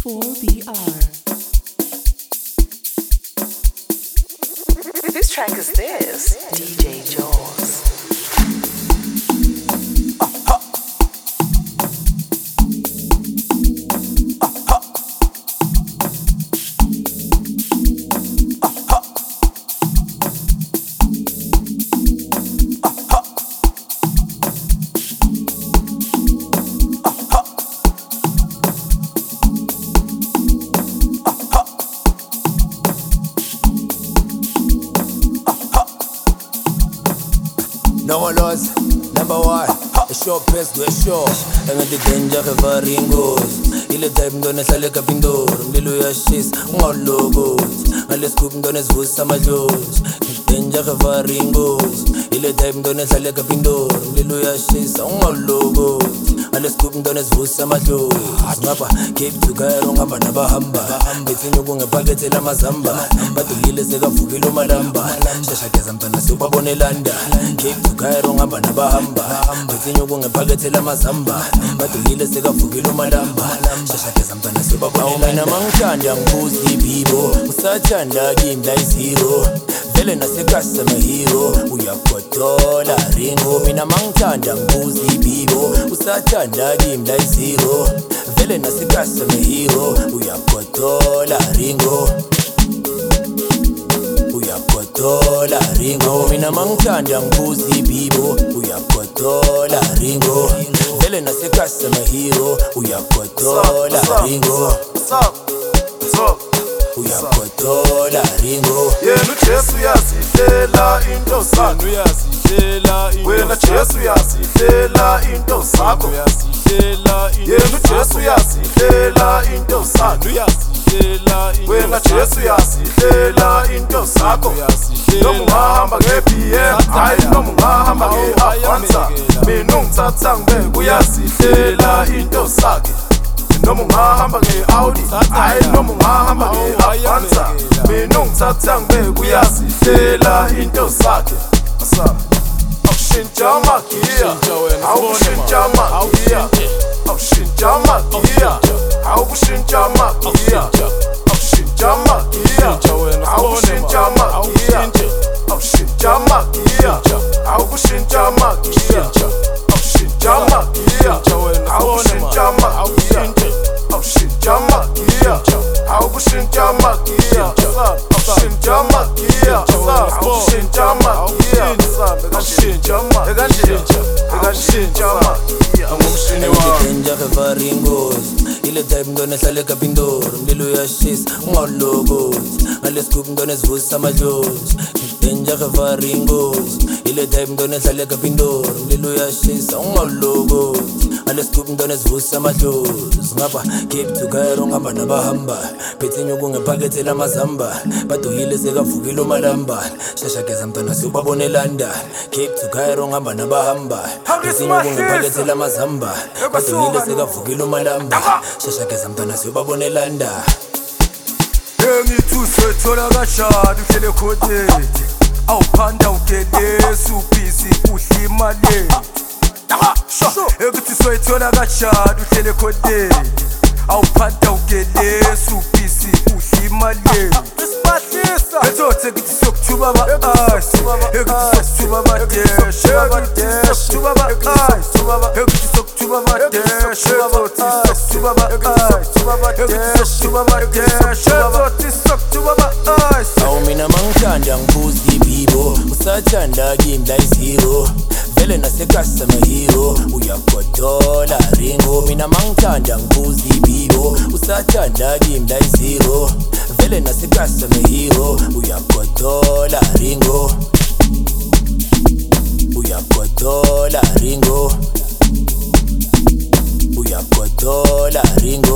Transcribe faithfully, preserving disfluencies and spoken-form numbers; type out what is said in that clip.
four B R. Whose track is this? D J Jules. No loss, number one, a short press to a short. And the danger of a ringos. Ile time don't sale kapindor, mlilo ya shis, ngologos. Ale scoop don't vusa majos. Danger of a ringos. Ile time don't sale kapindor, mlilo ya shis, ngologos. Ale scoop don't vusa majos. Ngapa keep to Cairo ngamba nabahamba. Bethinyo kungephakethela amazamba. Badulile sekavukile umalamba. Shashakeza mntana sobabonelanda. Keep to Cairo ngamba nabahamba. Bethinyo kungephakethela amazamba. Badulile sekavukile umalamba. Shashakeza mntana sobabonelanda. Mina mangithanda ngibuza ibibo. Usathanda kimi la zero. Vele nasekasa mahero. Uyagodola ringo. Mina mangithanda ngibuza ibibo. Usathanda kimi la zero. Vele nasekasa mahero. Uyagodola ringo. Uyagodola ringo. Mina mangithanda ngibuza ibibo. Uyagodola ringo. Vele nasekasa mahero. Uyagodola ringo. Uyagodola ringo. Yena uJesu uyazihlela into sakho, uyazihlela into wena Jesu uyazihlela into sakho, uyazihlela into yena uJesu uyazihlela into sakho, uyazihlela into wena Jesu uyazihlela into sakho. Noma ungahamba nge-B M, hayi noma ungahamba nge-Avanza, mina ungithatha ngibeke uyazihlela into sakhe. Noma ungahamba nge-Audi, hayi noma ungahamba nge-Avanza, mina ungithatha ngibeke uyazihlela into sakhe. Awushintsha amagiya, awushintsha amagiya, awushintsha amagiya, awushintsha amagiya, awushintsha amagiya, awushintsha amagiya, awushintsha amagiya, awushintsha amagiya, awushintsha amagiya, awushintsha amagiya, awushintsha amagiya, awushintsha amagiya, awushintsha amagiya, awushintsha amagiya, awushintsha Danger of a ringos. Ile time don't sale kapindor, mlilo ya shis, ngologos. Ale scoop don't vusa majos. Danger of a ringos. Ile time don't sale kapindor, mlilo ya shis, ngologos. Ale scoop don't vusa majos. Ngapa keep to Cairo ngamba nabahamba. Bethinyo kungephakethela amazamba. Badulile sekavukile umalamba. Shashakeza mntana sobabonelanda. Keep to Cairo ngamba nabahamba. Bethinyo kungephakethela amazamba. Badulile sekavukile umalamba. Shashakeza mntana sobabonelanda. Engithi usethola kashada uhlele khothe. Awuphanda ugele supisi udla imali. Engithi usethola kashada uhlele khothe. Awuphanda ugele supisi udla imali. Isibahlisa ethothi ngithi sokuthuba ba eyes. Engithi sokuthuba ba dash. Engithi sokuthuba ba eyes. Engithi sokuthuba ba dash. Engithi sokuthuba ba eyes. Engithi sokuthuba ba dash. Engithi sokuthuba ba eyes. Awu mina mangithanda ngibuza ibibo. Usathanda kimi la zero. Vele nasekasa mahero. Uyagodola ringo. Mina mangithanda ngibuza ibibo. Usathanda kimi la zero. Vele nasekasa mahero. Uyagodola ringo. Uyagodola ringo. Uyagodola ringo.